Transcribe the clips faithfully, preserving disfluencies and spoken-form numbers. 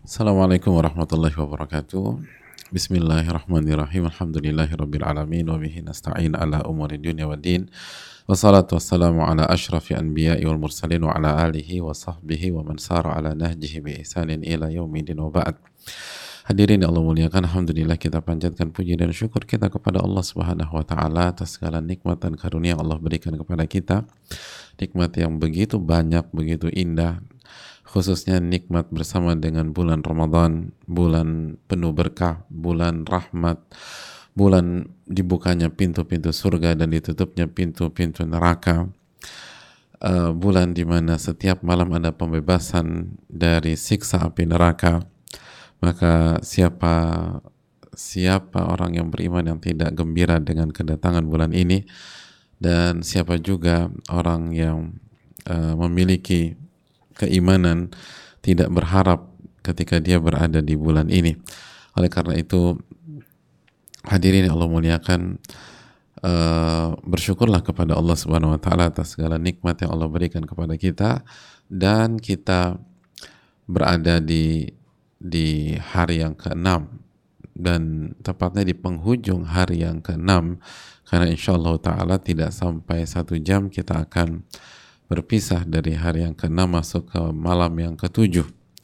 Assalamualaikum warahmatullahi wabarakatuh. Bismillahirrahmanirrahim. Alhamdulillahirabbil alamin wa bihi nasta'in ala umuri dunya waddin. Wassalatu wassalamu ala asyrafil anbiya'i wal mursalin wa ala alihi wa sahbihi wa man sara ala nahjihi bi ihsanin ila yaumidin wa ba'd. Hadirin yang Allah muliakan, alhamdulillah kita panjatkan puji dan syukur kita kepada Allah Subhanahu wa taala atas segala nikmat dan karunia yang Allah berikan kepada kita. Nikmat yang begitu banyak, begitu indah, khususnya nikmat bersama dengan bulan Ramadan, bulan penuh berkah, bulan rahmat, bulan dibukanya pintu-pintu surga dan ditutupnya pintu-pintu neraka, uh, bulan di mana setiap malam ada pembebasan dari siksa api neraka. Maka siapa siapa orang yang beriman yang tidak gembira dengan kedatangan bulan ini, dan siapa juga orang yang uh, memiliki keimanan tidak berharap ketika dia berada di bulan ini. Oleh karena itu, hadirin yang Allah muliakan, uh, bersyukurlah kepada Allah Subhanahu wa taala atas segala nikmat yang Allah berikan kepada kita, dan kita berada di di hari yang keenam, dan tepatnya di penghujung hari yang keenam, karena insyaallah ta'ala tidak sampai satu jam kita akan berpisah dari hari yang keenam masuk ke malam yang ketujuh.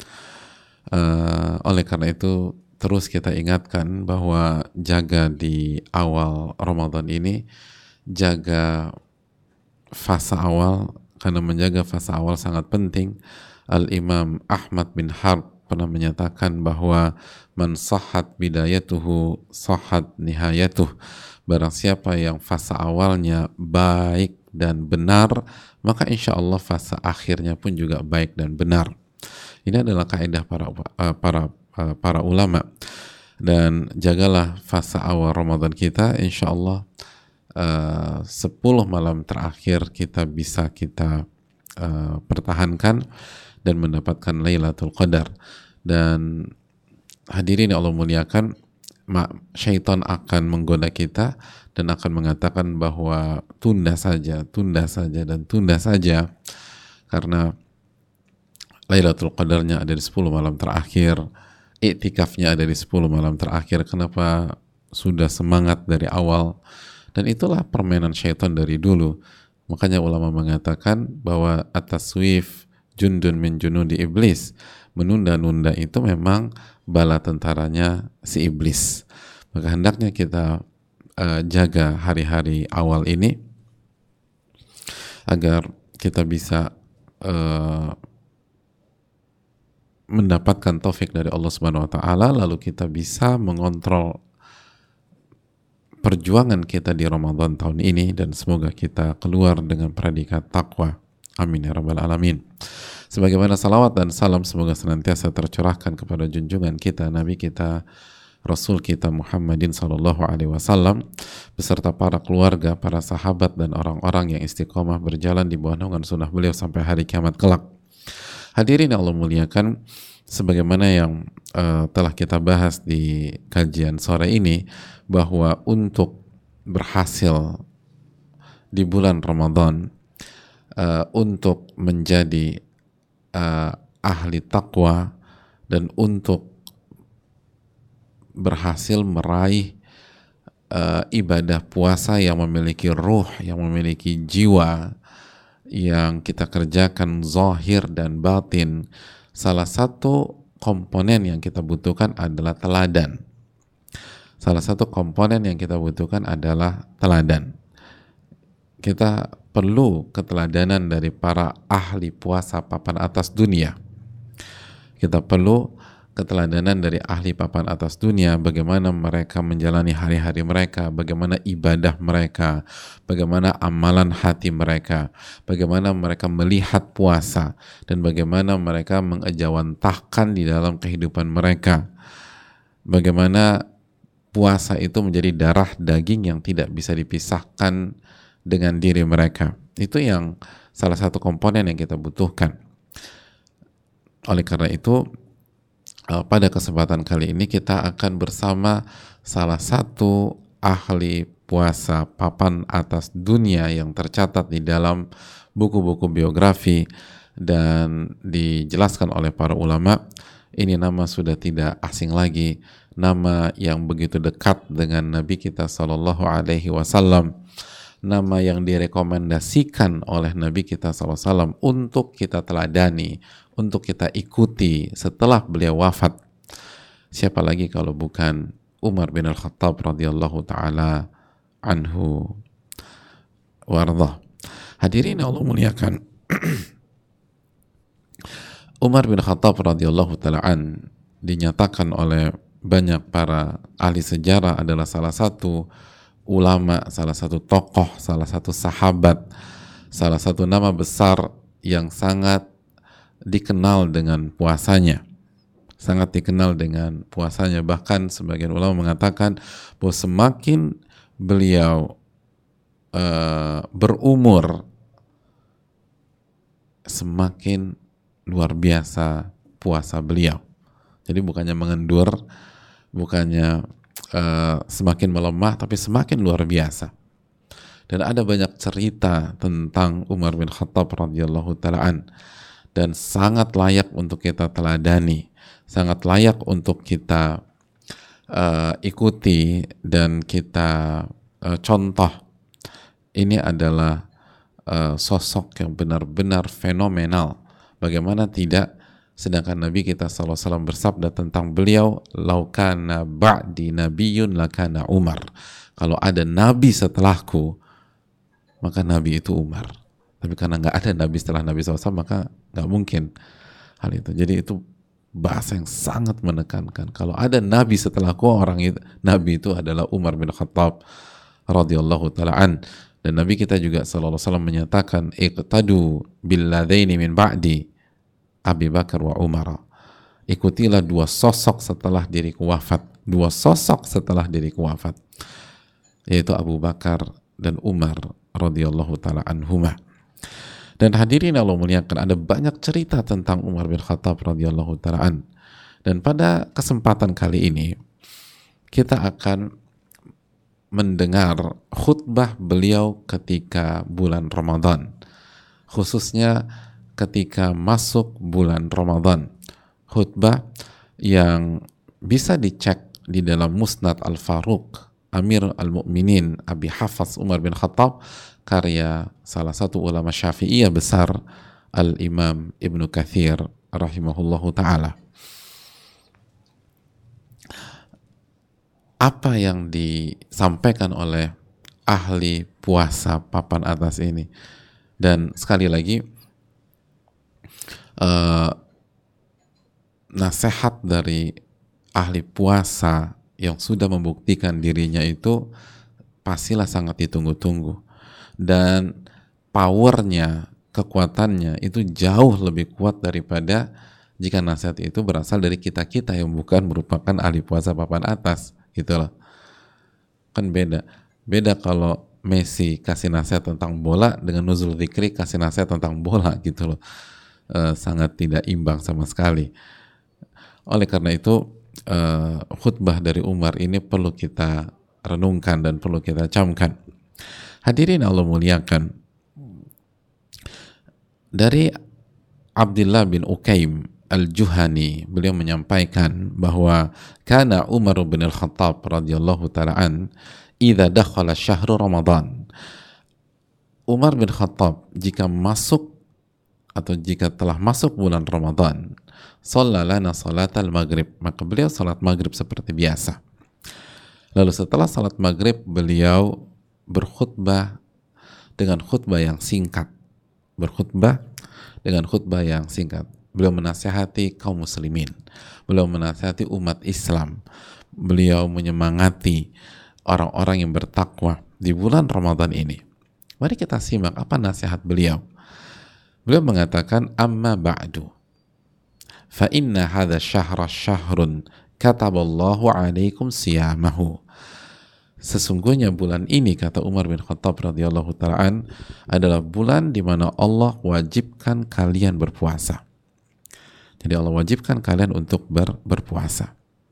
Uh, oleh karena itu terus kita ingatkan bahwa jaga di awal Ramadan ini, jaga fase awal, karena menjaga fase awal sangat penting. Al-Imam Ahmad bin Harb pernah menyatakan bahwa man sahhat bidayatuhu sahhat nihayatuh. Barang siapa yang fase awalnya baik dan benar, maka insya Allah fase akhirnya pun juga baik dan benar. Ini adalah kaidah para para para ulama. Dan jagalah fase awal Ramadan kita, insya Allah uh, sepuluh malam terakhir kita bisa kita uh, pertahankan dan mendapatkan Lailatul Qadar. Dan hadirin yang Allah muliakan, syaitan akan menggoda kita dan akan mengatakan bahwa tunda saja, tunda saja, dan tunda saja, karena Lailatul Qadarnya ada di sepuluh malam terakhir, iktikafnya ada di sepuluh malam terakhir. Kenapa sudah semangat dari awal? Dan itulah permainan syaitan dari dulu. Makanya ulama mengatakan bahwa at-taswif jundun min junudi iblis, menunda-nunda itu memang bala tentaranya si iblis. Maka hendaknya kita uh, jaga hari-hari awal ini agar kita bisa uh, mendapatkan taufik dari Allah Subhanahu wa taala, lalu kita bisa mengontrol perjuangan kita di Ramadan tahun ini, dan semoga kita keluar dengan predikat takwa. Amin ya rabbal alamin. Sebagaimana salawat dan salam semoga senantiasa tercurahkan kepada junjungan kita, Nabi kita, Rasul kita Muhammadin sallallahu alaihi wasallam, beserta para keluarga, para sahabat, dan orang-orang yang istiqomah berjalan di bawah naungan sunnah beliau sampai hari kiamat kelak. Hadirin yang Allah muliakan, sebagaimana yang uh, telah kita bahas di kajian sore ini, bahwa untuk berhasil di bulan Ramadan, Uh, untuk menjadi uh, ahli taqwa, dan untuk berhasil meraih uh, ibadah puasa yang memiliki ruh, yang memiliki jiwa, yang kita kerjakan zahir dan batin, salah satu komponen yang kita butuhkan adalah teladan. Salah satu komponen yang kita butuhkan adalah teladan. Kita perlu keteladanan dari para ahli puasa papan atas dunia. Kita perlu keteladanan dari ahli papan atas dunia, bagaimana mereka menjalani hari-hari mereka, bagaimana ibadah mereka, bagaimana amalan hati mereka, bagaimana mereka melihat puasa, dan bagaimana mereka mengejawantahkan di dalam kehidupan mereka. Bagaimana puasa itu menjadi darah daging yang tidak bisa dipisahkan dengan diri mereka. Itu yang salah satu komponen yang kita butuhkan. Oleh karena itu, pada kesempatan kali ini kita akan bersama salah satu ahli puasa papan atas dunia yang tercatat di dalam buku-buku biografi dan dijelaskan oleh para ulama. Ini nama sudah tidak asing lagi, nama yang begitu dekat dengan Nabi kita Shallallahu Alaihi Wasallam, nama yang direkomendasikan oleh Nabi kita Shallallahu Alaihi Wasallam untuk kita teladani, untuk kita ikuti setelah beliau wafat. Siapa lagi kalau bukan Umar bin Al-Khattab radhiyallahu taala anhu warḍah. Hadirin Allah muliakan, Umar bin Khattab radhiyallahu taala an dinyatakan oleh banyak para ahli sejarah adalah salah satu ulama, salah satu tokoh, salah satu sahabat, salah satu nama besar yang sangat dikenal dengan puasanya. Sangat dikenal dengan puasanya. Bahkan sebagian ulama mengatakan bahwa semakin beliau uh, berumur, semakin luar biasa puasa beliau. Jadi bukannya mengendur, bukannya uh, semakin melemah, tapi semakin luar biasa. Dan ada banyak cerita tentang Umar bin Khattab radhiyallahu taala an, dan sangat layak untuk kita teladani, sangat layak untuk kita uh, ikuti dan kita uh, contoh. Ini adalah uh, sosok yang benar-benar fenomenal. Bagaimana tidak, sedangkan Nabi kita sallallahu alaihi wasallam bersabda tentang beliau, laukana ba'di nabiyyun lakana Umar. Kalau ada nabi setelahku, maka nabi itu Umar. Tapi karena nggak ada nabi setelah Nabi sallallahu alaihi wasallam, maka nggak mungkin hal itu. Jadi itu bahasa yang sangat menekankan. Kalau ada nabi setelahku, orang itu, nabi itu adalah Umar bin Khattab radhiyallahu taala an. Dan Nabi kita juga sallallahu alaihi wasallam menyatakan, iqtadu billadaini min ba'di Abi Bakar wa Umar. Ikutilah dua sosok setelah diriku wafat. Dua sosok setelah diriku wafat, yaitu Abu Bakar dan Umar radhiyallahu taala anhuma. Dan hadirin Allah muliakan, ada banyak cerita tentang Umar bin Khattab radhiyallahu taala an. Dan pada kesempatan kali ini kita akan mendengar khutbah beliau ketika bulan Ramadan, khususnya ketika masuk bulan Ramadan. Khutbah yang bisa dicek di dalam Musnad Al-Faruq Amir Al-Mu'minin Abi Hafs Umar bin Khattab, karya salah satu ulama Syafi'iyah besar, Al-Imam Ibnu Katsir rahimahullahu ta'ala. Apa yang disampaikan oleh ahli puasa papan atas ini, dan sekali lagi uh, nasihat dari ahli puasa yang sudah membuktikan dirinya itu pastilah sangat ditunggu-tunggu, dan powernya, kekuatannya itu jauh lebih kuat daripada jika nasihat itu berasal dari kita-kita yang bukan merupakan ahli puasa papan atas, gitu loh. Kan beda beda kalau Messi kasih nasihat tentang bola dengan Nuzul Dzikri kasih nasihat tentang bola, gitu loh. E, sangat tidak imbang sama sekali. Oleh karena itu e, khutbah dari Umar ini perlu kita renungkan dan perlu kita camkan. Hadirin Allah muliakan, dari Abdullah bin Ukaim Al-Juhani, beliau menyampaikan bahwa kana Umar bin Al-Khattab radhiyallahu ta'ala an idza dakhala syahrul Ramadan. Umar bin Khattab jika masuk atau jika telah masuk bulan Ramadan, shalla lana salatal maghrib, maka beliau salat maghrib seperti biasa. Lalu setelah salat maghrib beliau berkhutbah dengan khutbah yang singkat. Berkhutbah dengan khutbah yang singkat. Beliau menasihati kaum muslimin, beliau menasihati umat Islam, beliau menyemangati orang-orang yang bertakwa di bulan Ramadan ini. Mari kita simak apa nasihat beliau. Beliau mengatakan, amma ba'du fa inna hadha syahra syahrun kataballahu alaikum siyamahu. Sesungguhnya bulan ini, kata Umar bin Khattab radhiyallahu ta'ala adalah bulan di mana Allah wajibkan kalian berpuasa. Jadi Allah wajibkan kalian untuk ber, berpuasa.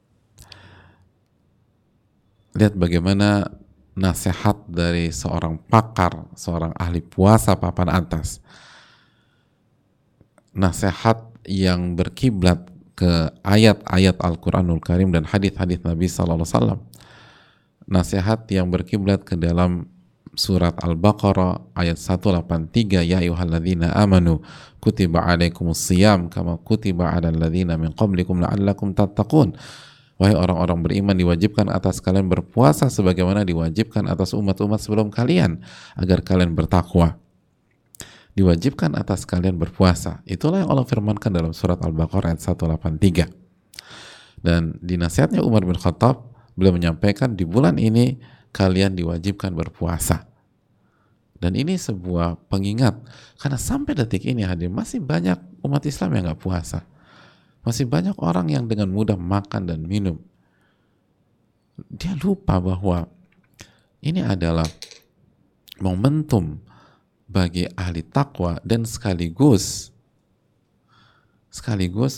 Lihat bagaimana nasihat dari seorang pakar, seorang ahli puasa papan atas. Nasihat yang berkiblat ke ayat-ayat Al-Quranul Karim dan hadis-hadis Nabi Sallallahu Alaihi Wasallam, nasihat yang berkiblat ke dalam surat Al-Baqarah ayat seratus delapan puluh tiga, ya ayyuhalladzina amanu kutiba alaikumus siyam kama kutiba alal ladzina min qablikum la'allakum tattaqun. Wahai orang-orang beriman, diwajibkan atas kalian berpuasa sebagaimana diwajibkan atas umat-umat sebelum kalian agar kalian bertakwa. Diwajibkan atas kalian berpuasa. Itulah yang Allah firmankan dalam surat Al-Baqarah ayat seratus delapan puluh tiga. Dan di nasihatnya Umar bin Khattab, beliau menyampaikan di bulan ini kalian diwajibkan berpuasa. Dan ini sebuah pengingat, karena sampai detik ini hadir masih banyak umat Islam yang gak puasa. Masih banyak orang yang dengan mudah makan dan minum. Dia lupa bahwa ini adalah momentum bagi ahli takwa dan sekaligus sekaligus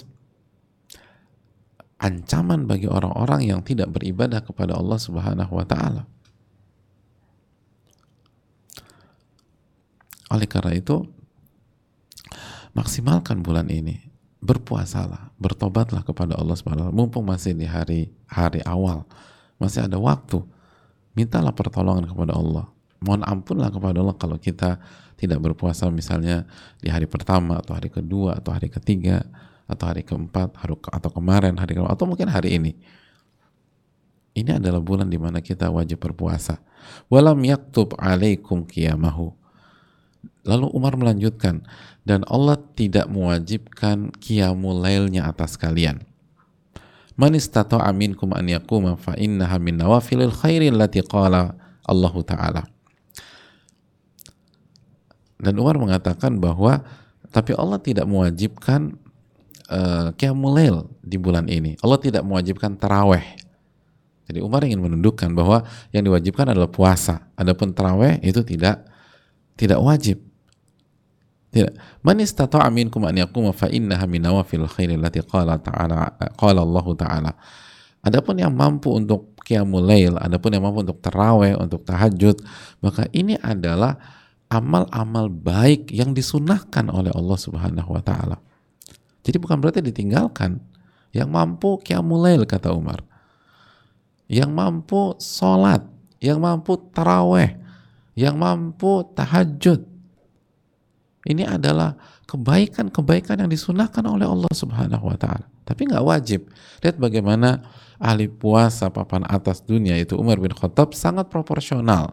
ancaman bagi orang-orang yang tidak beribadah kepada Allah Subhanahu wa taala. Oleh karena itu, maksimalkan bulan ini, berpuasalah, bertobatlah kepada Allah Subhanahu wa taala. Mumpung masih di hari hari awal, masih ada waktu, mintalah pertolongan kepada Allah. Mohon ampunlah kepada Allah kalau kita tidak berpuasa misalnya di hari pertama atau hari kedua atau hari ketiga atau hari keempat atau kemarin hari keempat, atau mungkin hari ini. Ini adalah bulan di mana kita wajib berpuasa. Walam yaktub alaikum qiyamahu. Lalu Umar melanjutkan, dan Allah tidak mewajibkan qiyamul lailnya atas kalian. Man istata'a minkum an yaquma fa innaha min nawafilil khairi allati qala Allah Ta'ala. Dan Umar mengatakan bahwa tapi Allah tidak mewajibkan uh, qiyamul lail di bulan ini. Allah tidak mewajibkan taraweh. Jadi Umar ingin menundukkan bahwa yang diwajibkan adalah puasa. Adapun taraweh itu tidak tidak wajib. Tidak. Man istata'a minkum an yaquma fa innaha min nawafil khairi allati qala ta'ala qala Allah Ta'ala. Adapun yang mampu untuk qiyamul lail, adapun yang mampu untuk tarawih, untuk tahajud, maka ini adalah amal-amal baik yang disunahkan oleh Allah Subhanahu wa taala. Jadi bukan berarti ditinggalkan. Yang mampu qiyamul lail kata Umar. Yang mampu salat, yang mampu tarawih, yang mampu tahajud. Ini adalah kebaikan-kebaikan yang disunahkan oleh Allah Subhanahu wa taala. Tapi nggak wajib. Lihat bagaimana ahli puasa papan atas dunia itu Umar bin Khattab sangat proporsional.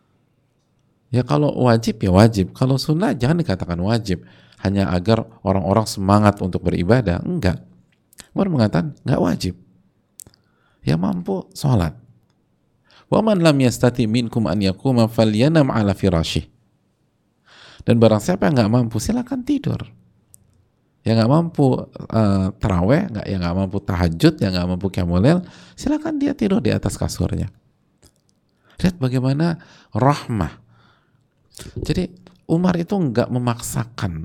Ya kalau wajib ya wajib. Kalau sunnah jangan dikatakan wajib. Hanya agar orang-orang semangat untuk beribadah. Enggak. Umar mengatakan nggak wajib. Ya mampu sholat. Wa man lam yastati minkum an yaquma falyanam ala firasyih. Dan barang siapa yang nggak mampu, silakan tidur. Yang nggak mampu uh, taraweh, nggak yang nggak mampu tahajud, yang nggak mampu qiyamul lail, silakan dia tidur di atas kasurnya. Lihat bagaimana rahmah. Jadi Umar itu nggak memaksakan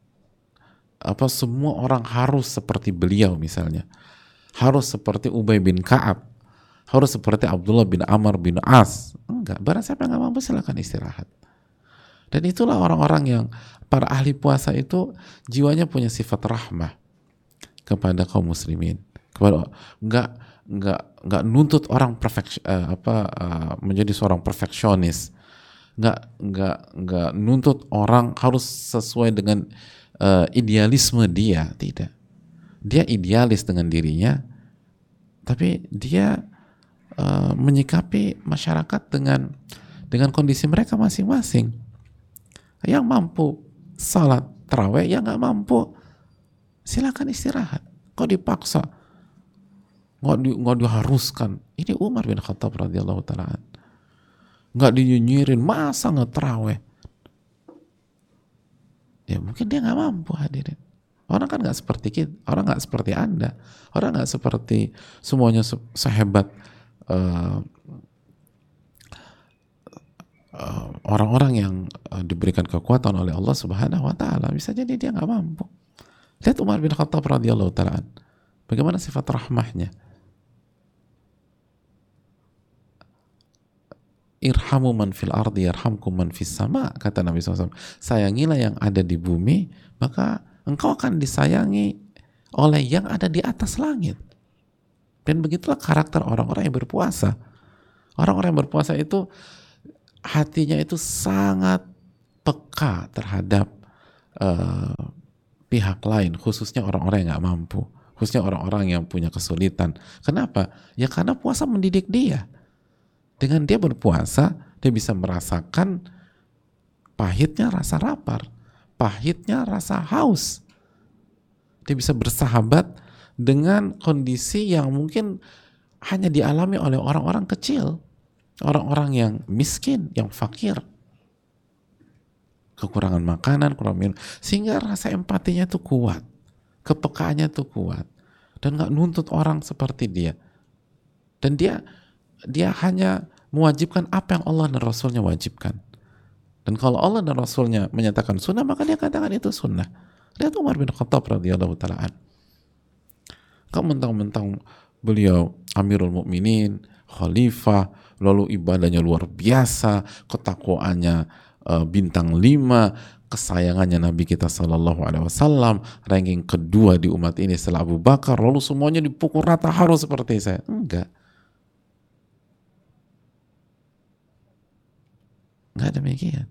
apa semua orang harus seperti beliau misalnya, harus seperti Ubay bin Ka'ab, harus seperti Abdullah bin Amr bin As. Enggak. Barang siapa yang nggak mampu, silakan istirahat. Dan itulah orang-orang yang para ahli puasa itu jiwanya punya sifat rahmah kepada kaum muslimin, kepada nggak nggak nggak nuntut orang perfect uh, apa uh, menjadi seorang perfeksionis, nggak nggak nggak nuntut orang harus sesuai dengan uh, idealisme dia, tidak. Dia idealis dengan dirinya, tapi dia uh, menyikapi masyarakat dengan dengan kondisi mereka masing-masing. Yang mampu salat tarawih, yang nggak mampu silakan istirahat. Kok dipaksa? Nggak, di, nggak diharuskan. Ini Umar bin Khattab radhiyallahu taala. Nggak dinyinyirin, masa nggak tarawih? Ya mungkin dia nggak mampu hadirin. Orang kan nggak seperti kita, orang nggak seperti Anda, orang nggak seperti semuanya se sehebat uh, Uh, orang-orang yang uh, diberikan kekuatan oleh Allah Subhanahu wa taala. Bisa jadi dia nggak mampu. Lihat Umar bin Khattab radhiyallahu taala, bagaimana sifat rahmahnya. Irhamu man fil ardi yarhamkum man fis sama, kata Nabi shallallahu alaihi wasallam. Sayangilah yang ada di bumi, maka engkau akan disayangi oleh yang ada di atas langit. Dan begitulah karakter orang-orang yang berpuasa. Orang-orang yang berpuasa itu hatinya itu sangat peka terhadap uh, pihak lain, khususnya orang-orang yang gak mampu, khususnya orang-orang yang punya kesulitan. Kenapa? Ya karena puasa mendidik dia. Dengan dia berpuasa, dia bisa merasakan pahitnya rasa lapar, pahitnya rasa haus. Dia bisa bersahabat dengan kondisi yang mungkin hanya dialami oleh orang-orang kecil, orang-orang yang miskin, yang fakir, kekurangan makanan, kurang minum, sehingga rasa empatinya itu kuat, kepekaannya itu kuat, dan nggak nuntut orang seperti dia. Dan dia dia hanya mewajibkan apa yang Allah dan Rasulnya wajibkan. Dan kalau Allah dan Rasulnya menyatakan sunnah, maka dia katakan itu sunnah. Lihat Umar bin Khattab radhiyallahu ta'ala an. Kau mentang-mentang beliau Amirul Mukminin, Khalifah, lalu ibadahnya luar biasa, ketakwaannya uh, bintang lima, kesayangannya Nabi kita Sallallahu Alaihi Wasallam, ranking kedua di umat ini setelah Abu Bakar, lalu semuanya dipukul rata harus seperti saya. Enggak. Enggak demikian.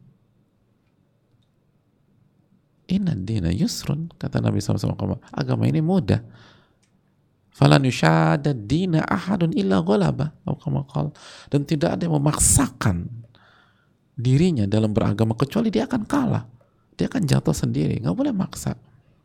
Inna dina yusrun, kata Nabi shallallahu alaihi wasallam, agama ini mudah. Falan yushadad dina ahadun illa ghalaba, dan tidak ada yang memaksakan dirinya dalam beragama kecuali dia akan kalah, dia akan jatuh sendiri. Nggak boleh maksa,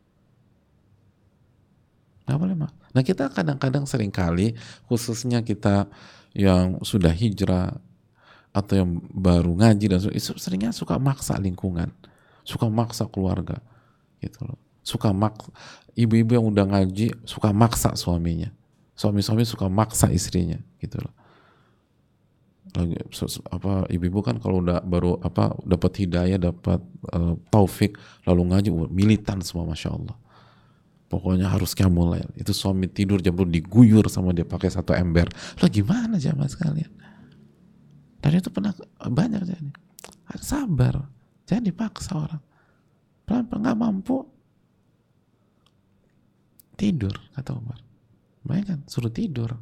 nggak boleh maksa. Nah kita kadang-kadang seringkali, khususnya kita yang sudah hijrah atau yang baru ngaji dan seringnya suka maksa lingkungan, suka maksa keluarga, gitu loh. Suka maksa ibu-ibu yang udah ngaji, suka maksa suaminya, suami-suami suka maksa istrinya, gitu loh. Lagi apa ibu-ibu kan kalau udah baru apa dapat hidayah, dapat uh, taufik, lalu ngaji militan semua, masya Allah. Pokoknya harus qiyamul lail. Itu suami tidur jam dua diguyur sama dia pakai satu ember. Lo gimana jamaah sekalian? Dan itu pernah banyak jadi. Harus sabar, jangan dipaksa orang. Pelan-pelan, nggak mampu tidur, kata Umar. Bayangkan suruh tidur,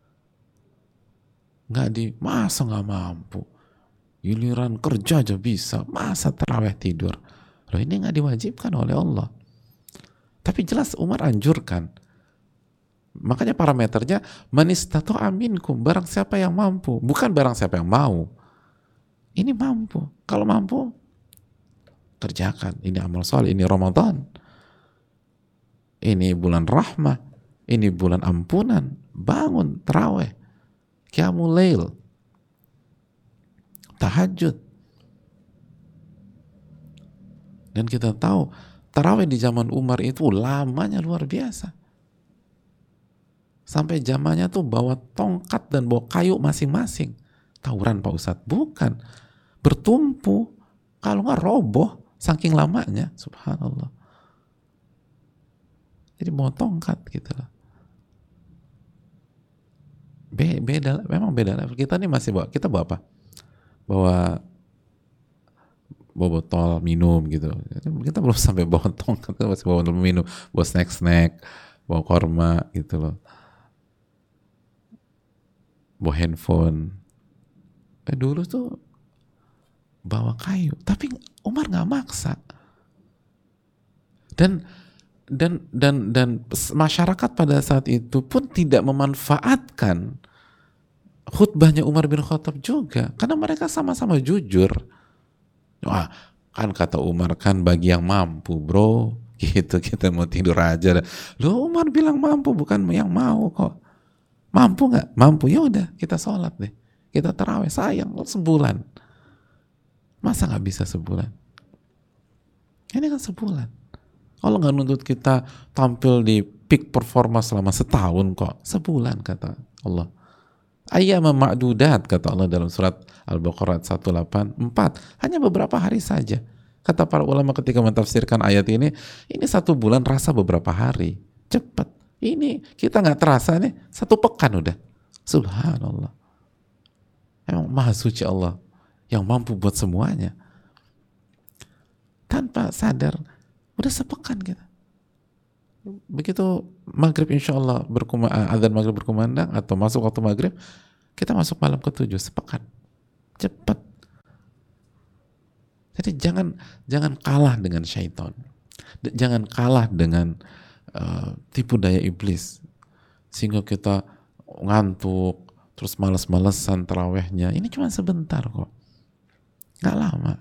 nggak di masa nggak mampu, giliran kerja aja bisa, masa tarawih tidur. Loh ini nggak diwajibkan oleh Allah. Tapi jelas Umar anjurkan. Makanya parameternya man istata'a minkum, barang siapa yang mampu, bukan barang siapa yang mau. Ini mampu. Kalau mampu, kerjakan. Ini amal soleh, ini Ramadan, ini bulan rahmah, ini bulan ampunan. Bangun tarawih, qiyamul lail, tahajud. Dan kita tahu tarawih di zaman Umar itu lamanya luar biasa. Sampai zamannya tuh bawa tongkat dan bawa kayu masing-masing. Tawuran Pak Ustadz? Bukan. Bertumpu. Kalau nggak roboh saking lamanya. Subhanallah. Jadi bawa tongkat gitu lah. Be beda, memang beda. Kita nih masih bawa, kita bawa apa? Bawa bawa botol minum gitu. Kita belum sampai bawa tongkat, kita masih bawa botol minum, bawa snack-snack, bawa korma gitu loh. Bawa handphone. Eh, dulu tuh bawa kayu, tapi Umar nggak maksa. Dan dan dan dan masyarakat pada saat itu pun tidak memanfaatkan khutbahnya Umar bin Khattab juga, karena mereka sama-sama jujur. Wah, kan kata Umar kan bagi yang mampu, bro. Gitu, kita mau tidur aja. Loh, Umar bilang mampu, bukan yang mau kok. Mampu nggak? Mampu, ya udah kita sholat deh, kita tarawih. Sayang sebulan, masa nggak bisa sebulan? Ini kan sebulan. Allah nggak nuntut kita tampil di peak performa selama setahun kok, sebulan kata Allah. Ayyama ma'dudat kata Allah dalam surat Al-Baqarah seratus delapan puluh empat, hanya beberapa hari saja. Kata para ulama ketika mentafsirkan ayat ini, ini satu bulan rasa beberapa hari, cepat. Ini kita nggak terasa nih, satu pekan udah. Subhanallah. Emang maha suci Allah yang mampu buat semuanya. Tanpa sadar, udah sepekan kita. Begitu maghrib insya Allah berkuma, azan maghrib berkumandang atau masuk waktu maghrib, kita masuk malam ketujuh, sepekan, cepat. Jadi jangan jangan kalah dengan syaitan, jangan kalah dengan uh, tipu daya iblis sehingga kita ngantuk terus malas-malesan tarawehnya. Ini cuma sebentar kok, nggak lama.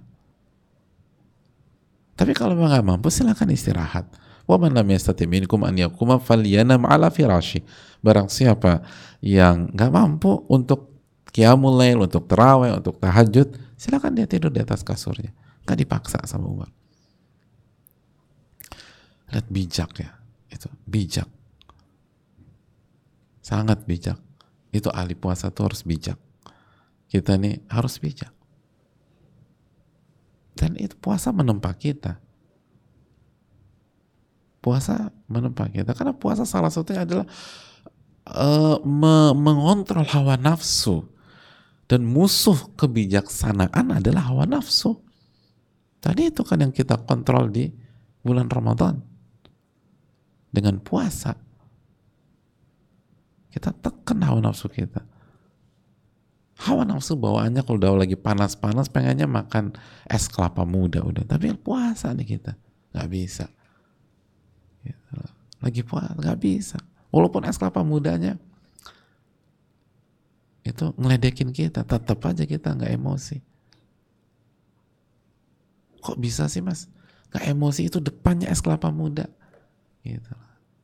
Tapi kalau nggak mampu silakan istirahat. Wa man lam yastati minkum an yaquma falyanam ala firashi. Barang siapa yang nggak mampu untuk qiyamul lail, untuk tarawih, untuk tahajud, silakan dia tidur di atas kasurnya. Nggak dipaksa sama Umar. Lihat bijak ya, itu bijak, sangat bijak. Itu ahli puasa tuh harus bijak. Kita nih harus bijak. Dan itu puasa menempa kita. Puasa menempa kita karena puasa salah satunya adalah uh, me mengontrol hawa nafsu, dan musuh kebijaksanaan adalah hawa nafsu. Tadi itu kan yang kita kontrol di bulan Ramadan dengan puasa. Kita tekan hawa nafsu kita. Hawa nafsu bawaannya kalau udah lagi panas-panas pengennya makan es kelapa muda udah, tapi puasa nih kita nggak bisa. Lagi puasa nggak bisa, walaupun es kelapa mudanya itu ngeledekin kita, tetap aja kita nggak emosi. Kok bisa sih mas nggak emosi, itu depannya es kelapa muda gitu.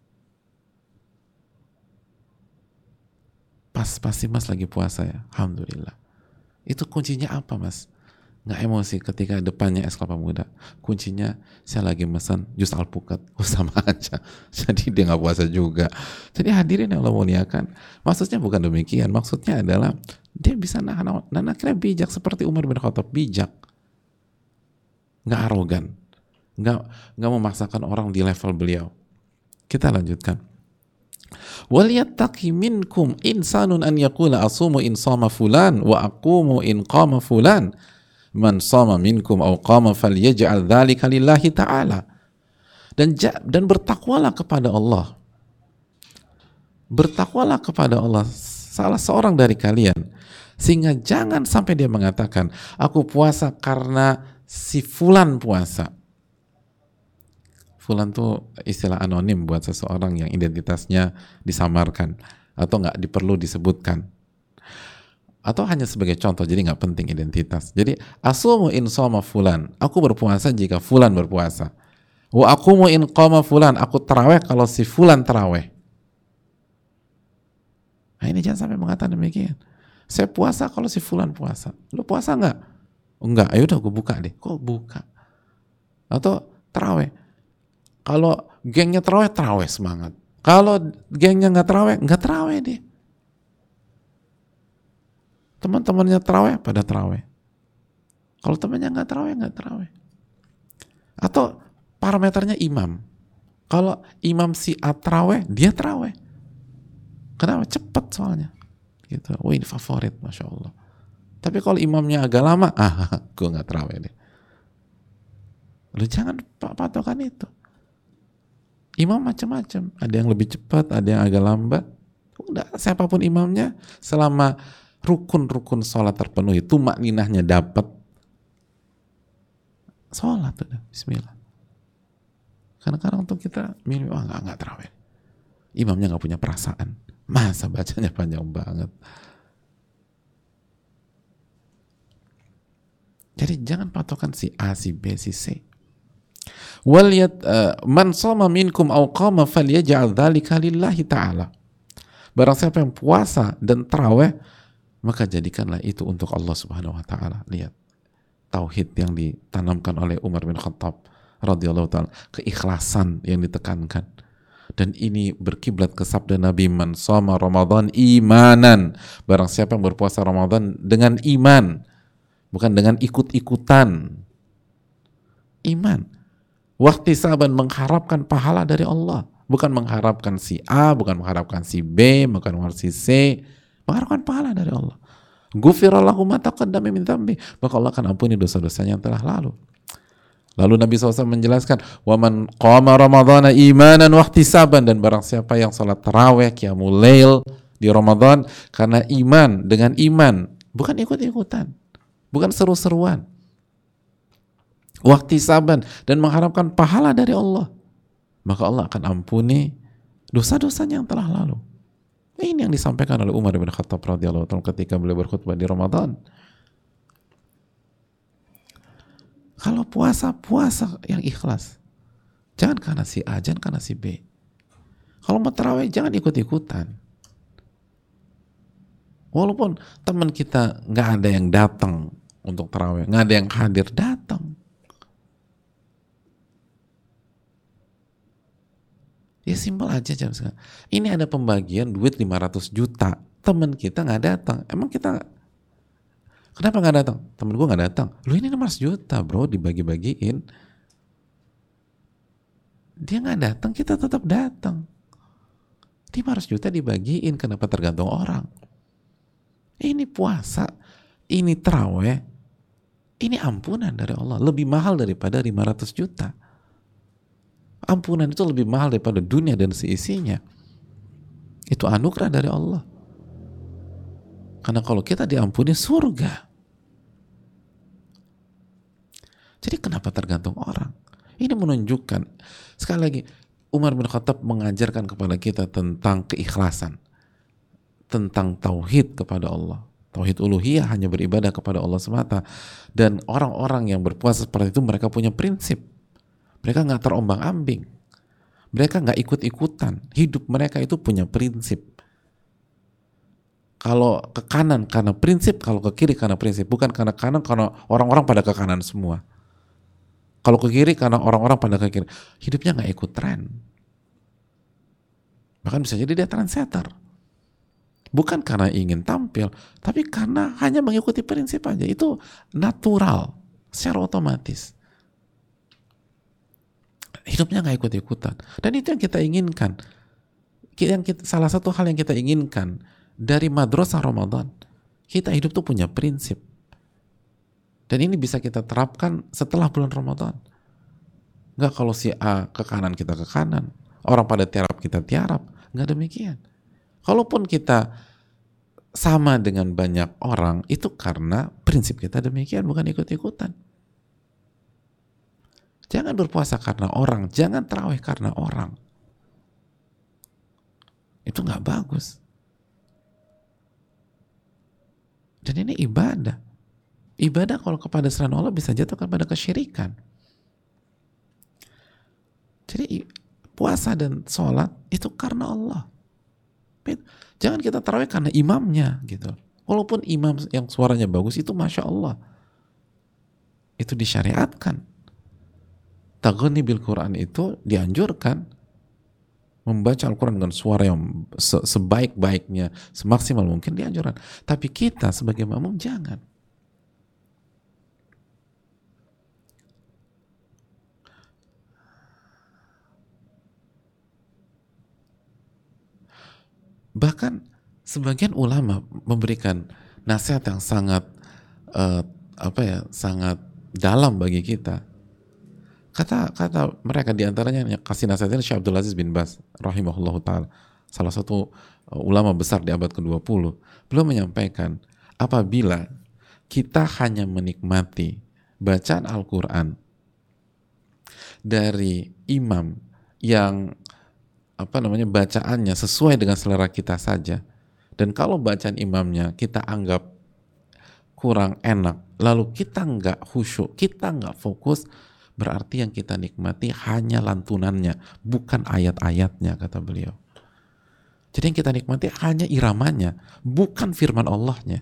Pas pasti mas lagi puasa ya, alhamdulillah. Itu kuncinya apa mas? Nggak emosi ketika depannya es kelapa muda. Kuncinya saya lagi pesan jus alpukat, oh sama aja. Jadi dia nggak puasa juga. Jadi hadirin yang Allah muliakan, maksudnya bukan demikian. Maksudnya adalah dia bisa nahan, dan akhirnya bijak seperti Umar bin Khattab, bijak, nggak arogan, nggak nggak memaksakan orang di level beliau. Kita lanjutkan. Waliyattaqi minkum insanun an yaqula asumu in sama fulan wa aqumu in qama fulan. Man sama minkum aw qama falyaj'al dzalika lillahi ta'ala. Dan dan bertakwalah kepada Allah. Bertakwalah kepada Allah salah seorang dari kalian, sehingga jangan sampai dia mengatakan aku puasa karena si fulan puasa. Fulan tuh istilah anonim buat seseorang yang identitasnya disamarkan atau nggak diperlu disebutkan, atau hanya sebagai contoh, jadi nggak penting identitas. Jadi asumu in shoma fulan, aku berpuasa jika fulan berpuasa. Wa aqumu in qama fulan, aku taraweh kalau si fulan taraweh. Nah ini jangan sampai mengatakan demikian. Saya puasa kalau si fulan puasa. Lu puasa nggak? Enggak. Ayo udah gue buka deh. Kok buka? Atau taraweh. Kalau gengnya taraweh, taraweh semangat. Kalau gengnya nggak taraweh, nggak taraweh deh. Teman-temannya taraweh, pada taraweh. Kalau temannya nggak taraweh, nggak taraweh. Atau parameternya imam. Kalau imam si A taraweh, dia taraweh. Kenapa? Cepat soalnya. Gitu. Wah ini favorit, masya Allah. Tapi kalau imamnya agak lama, ah, gue nggak taraweh deh. Lu jangan patokan itu. Imam macam-macam. Ada yang lebih cepat, ada yang agak lambat. Udah, siapapun imamnya, selama rukun-rukun sholat terpenuhi, tumak ninahnya dapat, sholat udah, bismillah. Kadang-kadang tuh kita milih, wah nggak nggak tarawih, imamnya nggak punya perasaan, masa bacanya panjang banget. Jadi jangan patokan si A, si B, si C. Waliyat uh, man shoma minkum aw qama falyaj'al dzalika lillahi ta'ala. Barang siapa yang puasa dan tarawih, maka jadikanlah itu untuk Allah Subhanahu wa taala. Lihat tauhid yang ditanamkan oleh Umar bin Khattab radhiyallahu taala, keikhlasan yang ditekankan. Dan ini berkiblat ke sabda Nabi, man shoma Ramadan imanan. Barang siapa yang berpuasa Ramadan dengan iman, bukan dengan ikut-ikutan. Iman. Wahtisaban, mengharapkan pahala dari Allah, bukan mengharapkan si A, bukan mengharapkan si B, bukan mengharapkan si C, mengharapkan pahala dari Allah. Ghufira lahu ma taqaddama min dzambi, maka Allah akan ampuni dosa-dosanya yang telah lalu. Lalu Nabi shallallahu alaihi wasallam menjelaskan, waman qama ramadhana imanan wahtisaban, dan barang siapa yang salat tarawih qiyamul lail di Ramadan karena iman, dengan iman, bukan ikut-ikutan, bukan seru-seruan, wahtisaban, dan mengharapkan pahala dari Allah, maka Allah akan ampuni dosa-dosanya yang telah lalu. Ini yang disampaikan oleh Umar bin Khattab radhiyallahu anhu ketika beliau berkhutbah di Ramadan. Kalau puasa, puasa yang ikhlas. Jangan karena si A, jangan karena si B. Kalau mau tarawih, jangan ikut-ikutan. Walaupun teman kita nggak ada yang datang untuk tarawih, nggak ada yang hadir, datang. Ya simpel aja jam sekarang. Ini ada pembagian duit lima ratus juta, teman kita nggak datang. Emang kita kenapa nggak datang? Temen gue nggak datang. Lu ini lima ratus juta bro, dibagi-bagiin. Dia nggak datang, kita tetap datang. lima ratus juta dibagiin, kenapa tergantung orang? Ini puasa, ini taraweh, ini ampunan dari Allah. Lebih mahal daripada lima ratus juta. Ampunan itu lebih mahal daripada dunia dan seisinya. Itu anugerah dari Allah. Karena kalau kita diampuni, surga. Jadi kenapa tergantung orang? Ini menunjukkan, sekali lagi, Umar bin Khattab mengajarkan kepada kita tentang keikhlasan, tentang tauhid kepada Allah. Tauhid uluhiyah, hanya beribadah kepada Allah semata. Dan orang-orang yang berpuasa seperti itu, mereka punya prinsip. Mereka nggak terombang-ambing. Mereka nggak ikut-ikutan. Hidup mereka itu punya prinsip. Kalau ke kanan karena prinsip, kalau ke kiri karena prinsip. Bukan karena kanan karena orang-orang pada ke kanan semua. Kalau ke kiri karena orang-orang pada ke kiri. Hidupnya nggak ikut tren. Bahkan bisa jadi dia trendsetter. Bukan karena ingin tampil, tapi karena hanya mengikuti prinsip aja. Itu natural, secara otomatis. Hidupnya nggak ikut-ikutan. Dan itu yang kita inginkan. Yang kita, salah satu hal yang kita inginkan dari madrasah Ramadan, kita hidup tuh punya prinsip. Dan ini bisa kita terapkan setelah bulan Ramadan. Nggak kalau si A ke kanan, kita ke kanan. Orang pada tiarap, kita tiarap. Nggak demikian. Kalaupun kita sama dengan banyak orang, itu karena prinsip kita demikian, bukan ikut-ikutan. Jangan berpuasa karena orang, jangan tarawih karena orang. Itu nggak bagus. Dan ini ibadah. Ibadah kalau kepada selain Allah bisa jatuh kepada kesyirikan. Jadi puasa dan sholat itu karena Allah. Jangan kita tarawih karena imamnya gitu. Walaupun imam yang suaranya bagus itu masya Allah, itu disyariatkan. Taghni bil Quran itu dianjurkan, membaca Al-Quran dengan suara yang se- sebaik-baiknya, semaksimal mungkin dianjurkan. Tapi kita sebagai makmum jangan. Bahkan sebagian ulama memberikan nasihat yang sangat uh, apa ya, sangat dalam bagi kita. Kata kata mereka diantaranya yang kasih nasihat ini Syekh Abdul Aziz bin Baz rahimahullahu taala, salah satu uh, ulama besar di abad kedua puluh. Beliau menyampaikan, apabila kita hanya menikmati bacaan Al-Quran dari imam yang apa namanya bacaannya sesuai dengan selera kita saja, dan kalau bacaan imamnya kita anggap kurang enak, lalu kita nggak khusyuk, kita nggak fokus, berarti yang kita nikmati hanya lantunannya, bukan ayat-ayatnya, kata beliau. Jadi yang kita nikmati hanya iramanya, bukan firman Allahnya.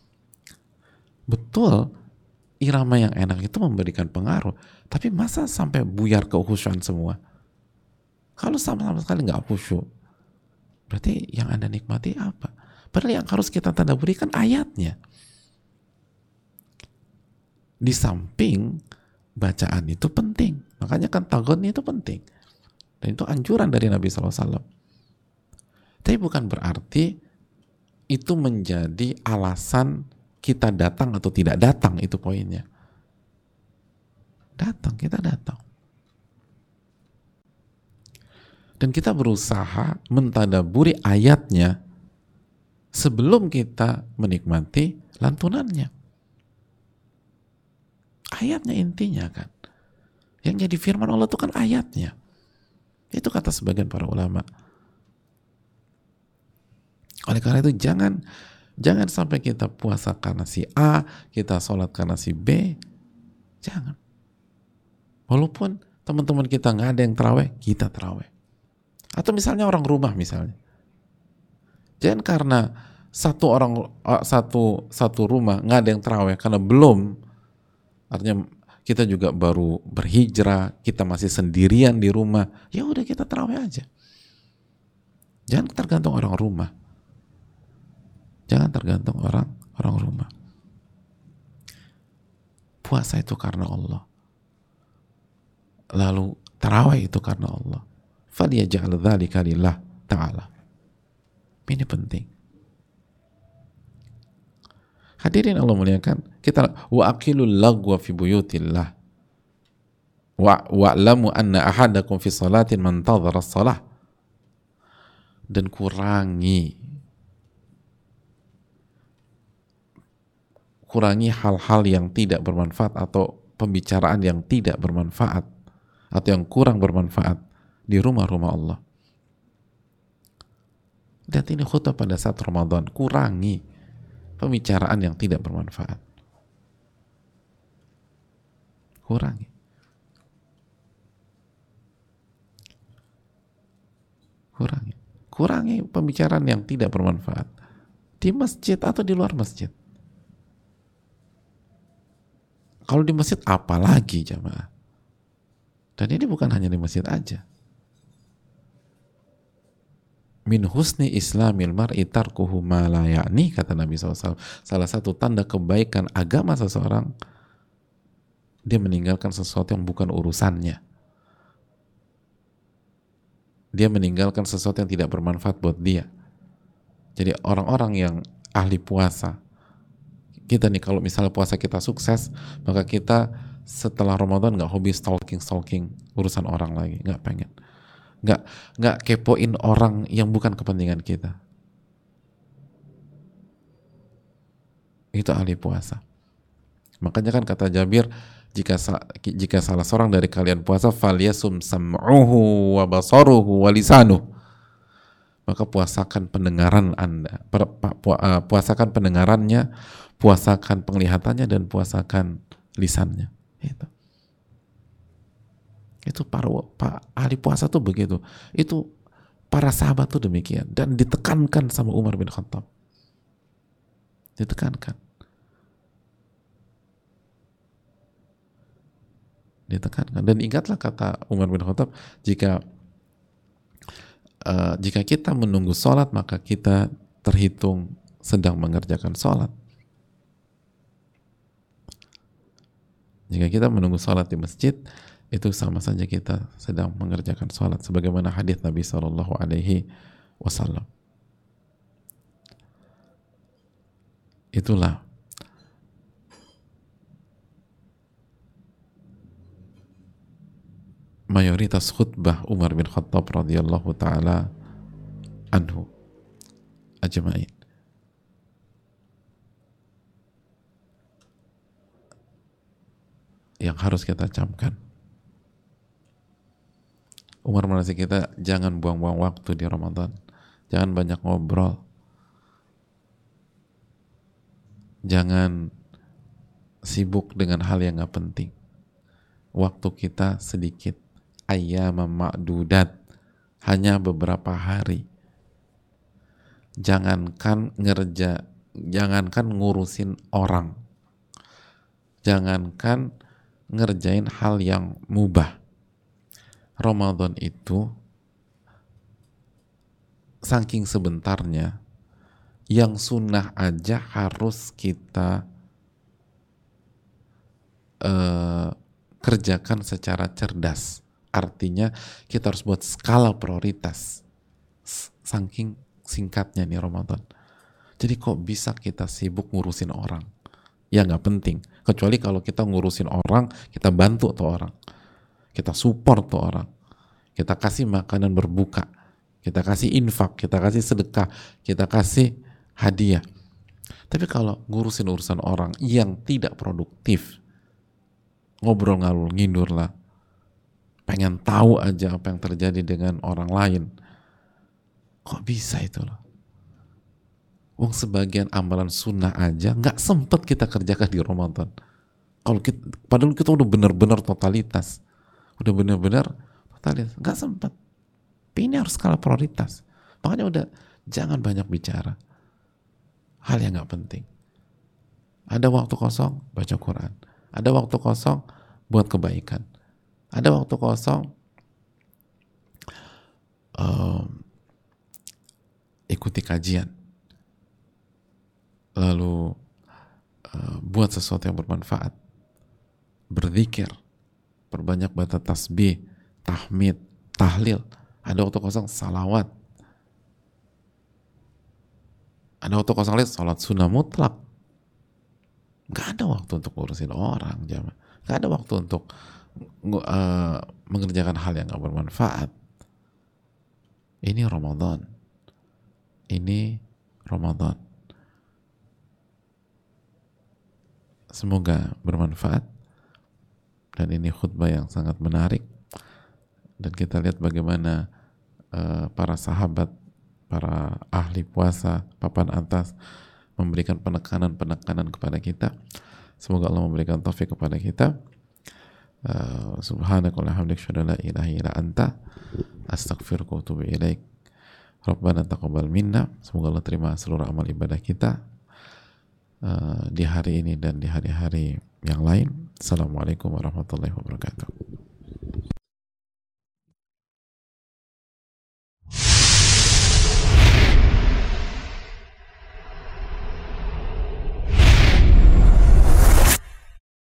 Betul, irama yang enak itu memberikan pengaruh, tapi masa sampai buyar keukhusyuan semua? Kalau sama-sama sekali nggak khusyuk, berarti yang Anda nikmati apa? Padahal yang harus kita tadabburi kan ayatnya. Di samping bacaan itu penting, makanya kan taghni itu penting, dan itu anjuran dari Nabi shallallahu alaihi wasallam. Tapi bukan berarti itu menjadi alasan kita datang atau tidak datang, itu poinnya. Datang, kita datang. Dan kita berusaha mentadaburi ayatnya sebelum kita menikmati lantunannya. Ayatnya intinya kan. Yang jadi firman Allah itu kan ayatnya. Itu kata sebagian para ulama. Oleh karena itu jangan jangan sampai kita puasa karena si A, kita sholat karena si B. Jangan. Walaupun teman-teman kita nggak ada yang terawih, kita terawih. Atau misalnya orang rumah misalnya. Jangan karena satu orang satu satu rumah nggak ada yang terawih karena belum, artinya kita juga baru berhijrah, kita masih sendirian di rumah, ya udah kita terawih aja. Jangan tergantung orang rumah. Jangan tergantung orang orang rumah. Puasa itu karena Allah. Lalu tarawih itu karena Allah. Faliyaj'al dzalika lillah ta'ala. Ini penting. Hadirin Allah muliakan, kita wa aqilul lagwa fi buyutillah. Wa wa'lamu anna ahadakum fi salatin man tadhara as-salah. Dan kurangi kurangi hal-hal yang tidak bermanfaat atau pembicaraan yang tidak bermanfaat atau yang kurang bermanfaat di rumah-rumah Allah. Dan ini khutbah pada saat Ramadan, kurangi pembicaraan yang tidak bermanfaat. Kurangi. Kurangi. Kurangi pembicaraan yang tidak bermanfaat di masjid atau di luar masjid. Kalau di masjid apalagi jamaah. Dan ini bukan hanya di masjid aja. Min husni islamil mar'i tarkuhu ma la ya'ni, kata Nabi shallallahu alaihi wasallam. Salah satu tanda kebaikan agama seseorang, dia meninggalkan sesuatu yang bukan urusannya. Dia meninggalkan sesuatu yang tidak bermanfaat buat dia. Jadi orang-orang yang ahli puasa, kita nih kalau misalnya puasa kita sukses, maka kita setelah Ramadan nggak hobi stalking-stalking urusan orang lagi, nggak pengen. Nggak, nggak kepoin orang yang bukan kepentingan kita. Itu ahli puasa. Makanya kan kata Jabir, jika jika salah seorang dari kalian puasa, falyasum sam'uhu wa basaruhu wa lisanuhu, maka puasakan pendengaran Anda, puasakan pendengarannya, puasakan penglihatannya, dan puasakan lisannya. Itu. Itu para, para ahli puasa tuh begitu. Itu para sahabat tuh demikian, dan ditekankan sama Umar bin Khattab. Ditekankan. Ditekankan. Dan ingatlah kata Umar bin Khattab, jika uh, jika kita menunggu sholat, maka kita terhitung sedang mengerjakan sholat. Jika kita menunggu sholat di masjid, itu sama saja kita sedang mengerjakan sholat, sebagaimana hadis Nabi Shallallahu Alaihi Wasallam. Itulah mayoritas khutbah Umar bin Khattab radhiyallahu taala anhu ajma'in. Yang harus kita camkan. Umar menasih kita, jangan buang-buang waktu di Ramadan, jangan banyak ngobrol, jangan sibuk dengan hal yang gak penting. Waktu kita sedikit, ayyamam ma'dudat, hanya beberapa hari. Jangankan ngerja, jangankan ngurusin orang, jangankan ngerjain hal yang mubah. Ramadan itu saking sebentarnya, yang sunnah aja harus kita uh, kerjakan secara cerdas. Artinya kita harus buat skala prioritas. Saking singkatnya nih Ramadan. Jadi kok bisa kita sibuk ngurusin orang? Ya nggak penting. Kecuali kalau kita ngurusin orang, kita bantu tuh orang, kita support tuh orang, kita kasih makanan berbuka, kita kasih infak, kita kasih sedekah, kita kasih hadiah. Tapi kalau ngurusin urusan orang yang tidak produktif, ngobrol ngalur ngidur lah, pengen tahu aja apa yang terjadi dengan orang lain, kok bisa itu loh? Wong sebagian amalan sunnah aja nggak sempet kita kerjakan di Ramadan. Kalau kita, padahal kita udah benar-benar totalitas, udah benar-benar totalitas, nggak sempet. Ini harus skala prioritas. Makanya udah jangan banyak bicara hal yang nggak penting. Ada waktu kosong baca Quran, ada waktu kosong buat kebaikan, ada waktu kosong um, ikuti kajian, lalu uh, buat sesuatu yang bermanfaat, berzikir, perbanyak baca tasbih, tahmid, tahlil. Ada waktu kosong salawat, ada waktu kosong lain salat sunnah mutlak. Gak ada waktu untuk ngurusin orang, jamaah. Gak ada waktu untuk uh, mengerjakan hal yang gak bermanfaat. Ini Ramadan, ini Ramadan. Semoga bermanfaat, dan ini khutbah yang sangat menarik, dan kita lihat bagaimana uh, para sahabat, para ahli puasa papan atas memberikan penekanan-penekanan kepada kita. Semoga Allah memberikan taufik kepada kita. uh, Subhanakallahumma wa bihamdika asyhadu an la ilaha illa anta astaghfiruka wa atubu ilaik. Rabbana taqabbal minna. Semoga Allah terima seluruh amal ibadah kita uh, di hari ini dan di hari-hari yang lain. Assalamualaikum warahmatullahi wabarakatuh.